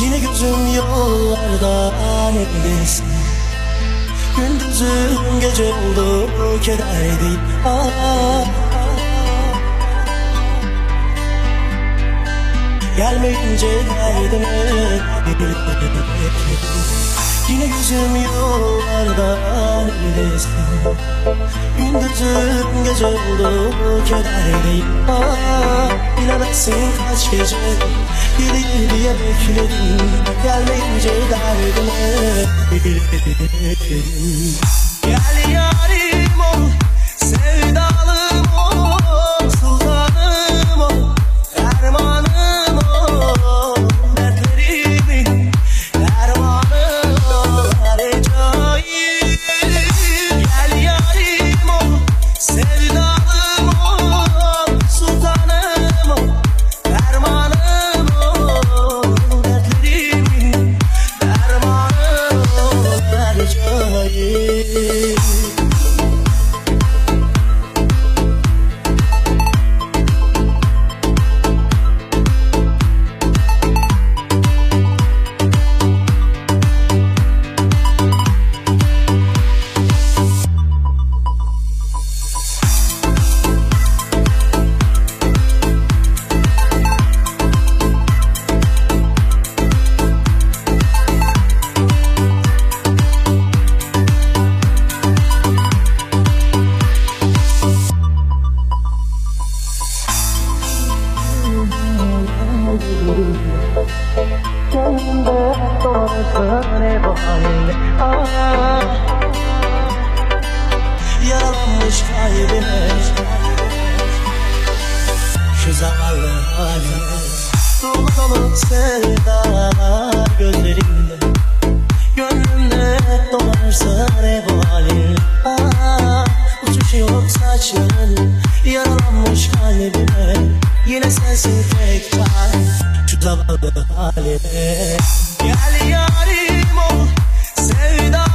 Yine gözüm yollarda neredesin? Gündüzüm gece oldu keder değil. Gelmeyince derdime yine gözüm yollarda neredesin? Gündüzüm gece oldu keder değil. Bilemezsin kaç gece gelir diye bekledim. Gelmeyince derdime gel yarim ol, sevdalım ol, sultanım ol, dermanım ol, dertlerimin dermanı ol, recai. Gel yarim ol, sevdalım ol, sultanım ol, dermanım ol, dertlerimin dermanı ol, recai. Gönlümde dolanırsın hep o halinle. Yaralanmış kalbime, şu zavallı haline. Dolu dolu sevdalar gözlerimde, gönlümde dolanırsın hep o halinle. Uçuşuyor saçların yaralanmış kalbime. Yine sensin tek çare şu zavallı haline. Gel yarim ol, sevda